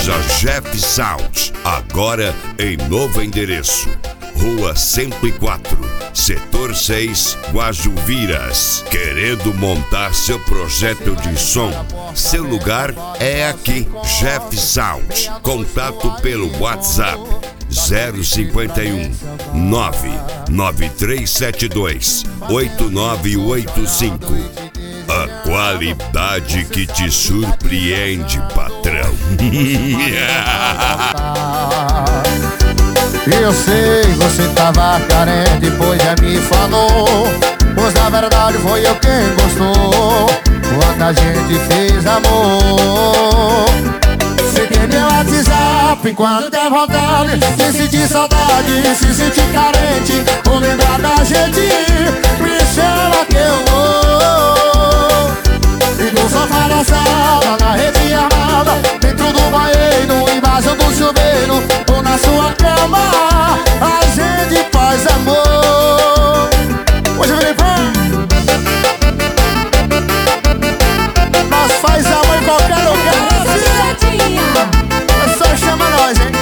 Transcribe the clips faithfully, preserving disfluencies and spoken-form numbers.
Loja Jeff Sound, agora em novo endereço. Rua cento e quatro, Setor seis, Guajuviras. Querendo montar seu projeto de som? Seu lugar é aqui, Jeff Sound. Contato pelo WhatsApp zero cinquenta e um, nove nove três sete dois, oito nove oito cinco. A qualidade que te surpreende, patrão. Eu sei, você tava carente, pois já me falou. Pois na verdade foi eu quem gostou quando a gente fez amor. Você tem meu WhatsApp quando der vontade, se sentir saudade, se sentir carente, ou lembrar da gente, me chama que eu vou. E no sofá da sala, na rede armada, dentro do banheiro, embaixo do chuveiro, ou na sua cama, a gente faz amor. Hoje eu virei fã. Nós faz amor em qualquer lugar. É só chama nós, hein?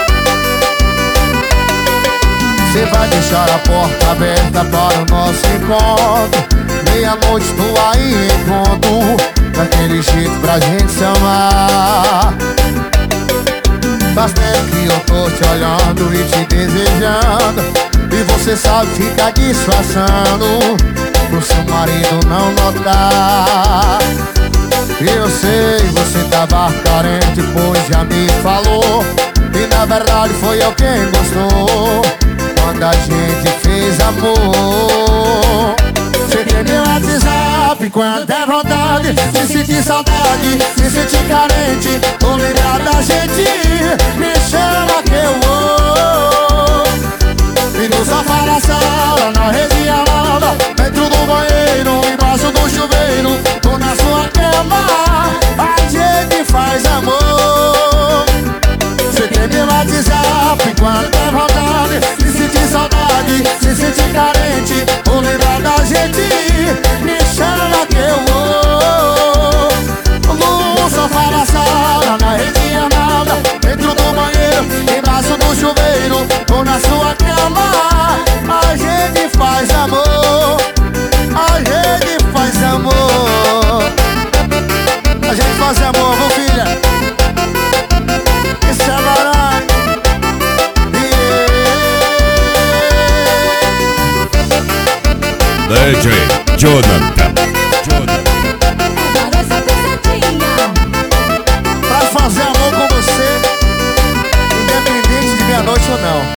Você vai deixar a porta aberta para o nosso encontro. Meia-noite tô aí em ponto, daquele jeito pra gente se amar. Faz tempo que eu tô te olhando e te desejando, e você sabe ficar disfarçando pro seu marido não notar. Eu sei, você tava carente, pois já me falou. E na verdade foi eu quem gostou quando a gente fez amor. Você tem meu WhatsApp quando der vontade, se sentir saudade, se sentir carente, ou lembrar da gente, me chama que eu vou. E no sofá da sala, na rede armada, dentro do banheiro, embaixo do chuveiro, ou na sua cama, a gente faz amor. Você tem meu WhatsApp quando der vontade, se sentir saudade, se sentir carente, ou lembrar da gente, me chama que eu vou. No sofá da sala, na rede armada, dentro do banheiro, embaixo do chuveiro, ou na sua cama, a gente faz amor. A gente faz amor. A gente faz amor, viu, filha? Isso é barato. D J Jonathan. Pra fazer amor com você, independente de meia-noite ou não.